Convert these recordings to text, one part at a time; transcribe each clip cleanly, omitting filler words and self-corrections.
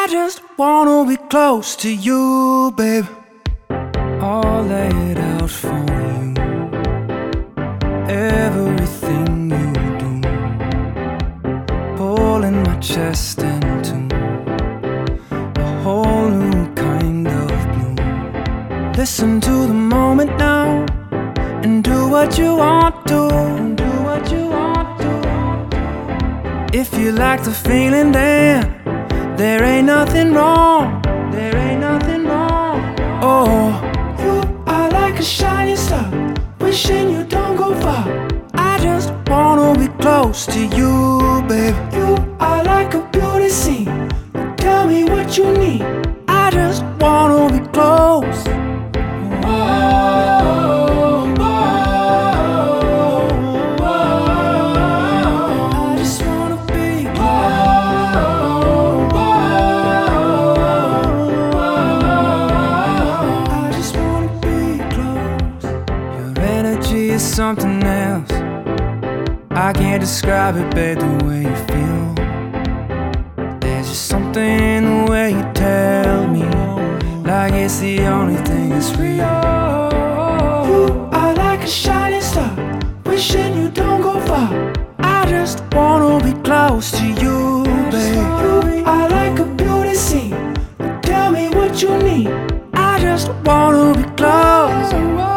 I just wanna be close to you, babe. All laid out for you, everything you do, pulling my chest into a whole new kind of blue. Listen to the moment now and do what you want to. If you like the feeling, then there ain't nothing wrong. Oh, you are like a shining star, wishing you don't go far. I just wanna be close to you, babe. You are like a beauty scene, tell me what you need. I just wanna be close. Something else, I can't describe it, babe, the way you feel. There's just something in the way you tell me, like it's the only thing that's real. You are like a shining star, wishing you don't go far. I just wanna be close to you, babe. You are like a beauty scene, tell me what you need. I just wanna be close.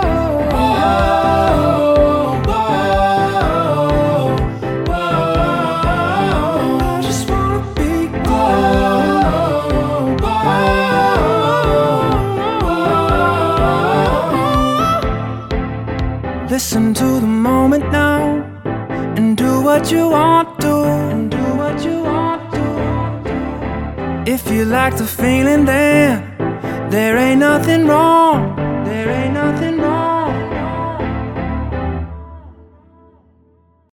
Listen to the moment now and do what you want to. If you like the feeling, then there ain't nothing wrong.